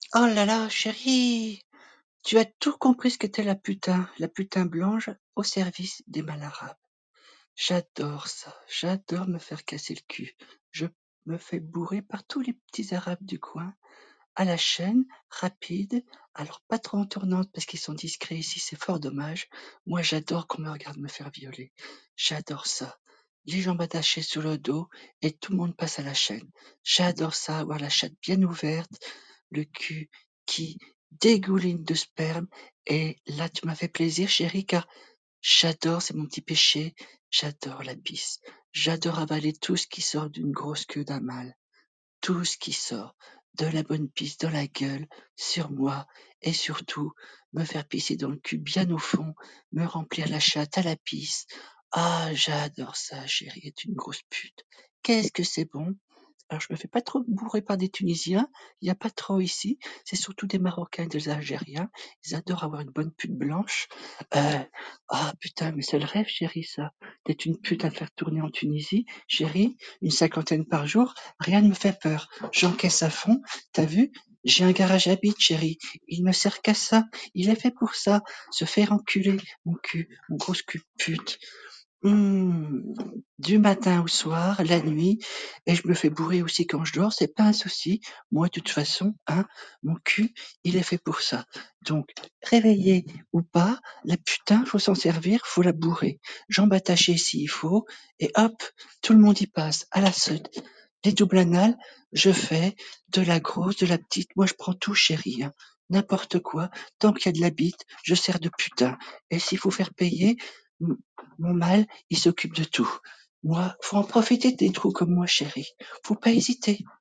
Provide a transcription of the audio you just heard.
Oh là là, chérie, tu as tout compris ce qu'était la putain blanche au service des malades. J'adore ça, j'adore me faire casser le cul. Je me fais bourrer par tous les petits arabes du coin, à la chaîne, rapide, alors pas trop en tournante parce qu'ils sont discrets ici, c'est fort dommage. Moi j'adore qu'on me regarde me faire violer. J'adore ça. Les jambes attachées sur le dos et tout le monde passe à la chaîne. J'adore ça, avoir la chatte bien ouverte, le cul qui dégouline de sperme. Et là tu m'as fait plaisir chérie car j'adore, c'est mon petit péché, j'adore la pisse. J'adore avaler tout ce qui sort d'une grosse queue d'un mâle. Tout ce qui sort de la bonne pisse dans la gueule, sur moi, et surtout me faire pisser dans le cul bien au fond, me remplir la chatte à la pisse. Ah, j'adore ça, chérie est une grosse pute. Qu'est-ce que c'est bon. Alors je me fais pas trop bourrer par des Tunisiens, il y a pas trop ici, c'est surtout des Marocains et des Algériens, ils adorent avoir une bonne pute blanche. Euh, ah putain, mais c'est le rêve, chérie, ça, d'être une pute à faire tourner en Tunisie, chérie, une cinquantaine par jour, rien ne me fait peur. J'encaisse à fond, t'as vu? J'ai un garage à bite, chérie. Il ne sert qu'à ça. Il est fait pour ça. Se faire enculer. Mon cul, mon gros cul de pute. Mmh. Du matin au soir, la nuit, et je me fais bourrer aussi quand je dors, c'est pas un souci. Moi, de toute façon, hein, mon cul, il est fait pour ça. Donc, réveillé ou pas, la putain, faut s'en servir, faut la bourrer. Jambes attachées s'il faut, et hop, tout le monde y passe, à la seule. Les doubles anales, je fais de la grosse, de la petite, moi je prends tout chérie, hein. N'importe quoi, tant qu'il y a de la bite, je sers de putain. Et s'il faut faire payer, mon mâle, il s'occupe de tout. Moi, faut en profiter des trous comme moi, chérie. Faut pas hésiter.